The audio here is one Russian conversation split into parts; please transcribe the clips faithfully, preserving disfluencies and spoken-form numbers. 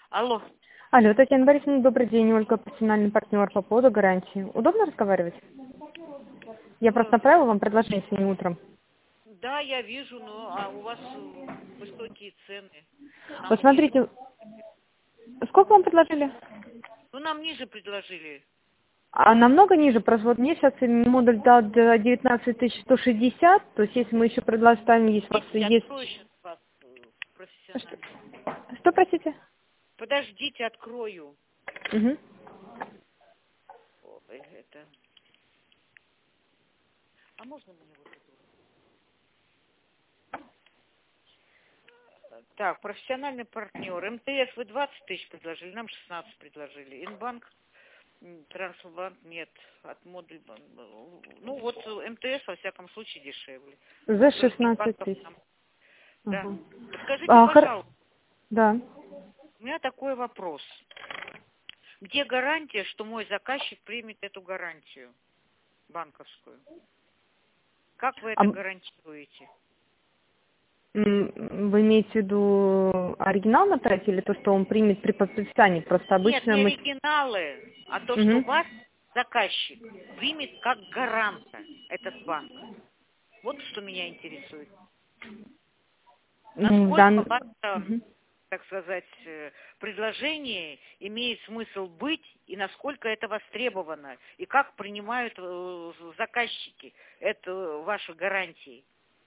Алло. Алло, Татьяна Борисовна, добрый день. Ольга, профессиональный партнер по поводу гарантии. Удобно разговаривать? Я просто Э, направила вам предложение сегодня утром. Да, я вижу, но а у вас э, высокие цены. Вот Нам ниже. смотрите, сколько вам предложили? Ну, нам ниже предложили. А намного ниже, просто вот мне сейчас модуль дал девятнадцать тысяч сто шестьдесят, то есть если мы еще предоставим, если у вас Подождите, есть... открою сейчас вас э, Что, профессионально. что простите? Подождите, открою. Угу. Ой, это... А можно мне вот эту? Так, профессиональный партнер. МТС вы двадцать тысяч предложили, нам шестнадцать предложили. Инбанк, м, Трансбанк нет. От модуль... бан- Ну, вот э, МТС, во всяком случае, дешевле. За Других шестнадцать банков тысяч. нам... Да. Угу. Подскажите, А, хор- пожалуйста, Да. у меня такой вопрос. Где гарантия, что мой заказчик примет эту гарантию банковскую? Как вы А, это гарантируете? м, вы имеете в виду оригинал направить или то, что он примет при подписании? Просто Нет, обычно не мы... оригиналы, а то, что Мгм. вас заказчик примет как гаранта этот банк. Вот что меня интересует. М, Насколько дан- ваше, Мгм. так сказать, э, предложение имеет смысл быть и насколько это востребовано, и как принимают э, заказчики это ваши гарантии.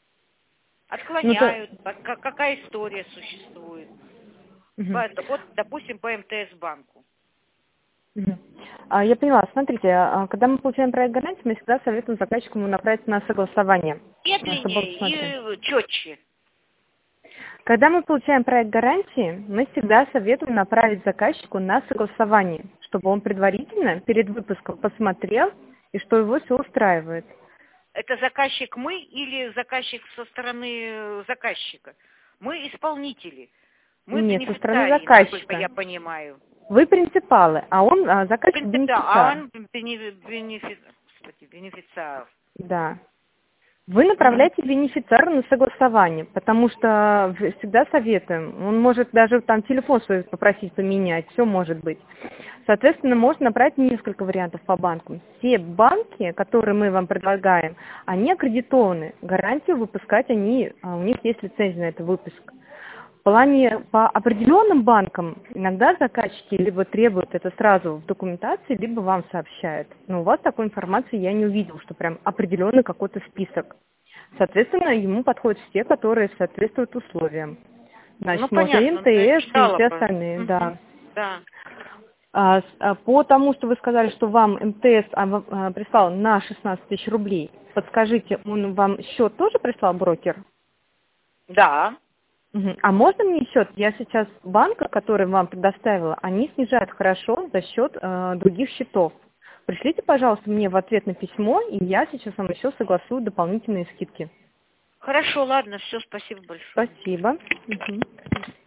Ну, то... Отклоняют, как- как- какая история существует. Мгм. По- Вот, допустим, по МТС банку. Мгм. А, Я поняла. Смотрите, а, когда мы получаем проект гарантии, мы всегда советуем заказчику ему направить на согласование, а, чтобы он посмотрел. Медленнее и четче. Когда мы получаем проект гарантии, мы всегда советуем направить заказчику на согласование, чтобы он предварительно перед выпуском посмотрел и что его все устраивает. Это заказчик мы или заказчик со стороны э, заказчика? Мы исполнители. Мы Нет, со стороны бенефициарии, насколько заказчика. я понимаю. Вы принципалы, а он а, заказчик Принципиал, а бенефициар. он бенефи- бенефи- господи, бенефициар. Да. Вы Мгм. направляете бенефициару на согласование, потому что в- всегда советуем. Он может даже там телефон свой попросить поменять, все может быть. Соответственно, можно направить несколько вариантов по банкам. Все банки, которые мы вам предлагаем, они аккредитованы. Гарантию выпускать они, а, у них есть лицензия на этот выпуск. В плане по определенным банкам иногда заказчики либо требуют это сразу в документации, либо вам сообщают. Но у вас такой информации я не увидела, что прям определенный какой-то список. Соответственно, ему подходят все, которые соответствуют условиям. Ну, Значит, можно и понятно, ну, я МТС, и читала все про... остальные, Мгм. да. Да. А, с- а, по тому, что вы сказали, что вам МТС а, в- а, прислал на шестнадцать тысяч рублей, подскажите, он вам счет тоже прислал брокер? Да. Мгм. А можно мне счет? Я сейчас банка, который вам предоставила, они снижают хорошо за счет э, других счетов. Пришлите, пожалуйста, мне в ответ на письмо, и я сейчас вам еще согласую дополнительные скидки. Хорошо, ладно, все, спасибо большое. Спасибо. Мгм.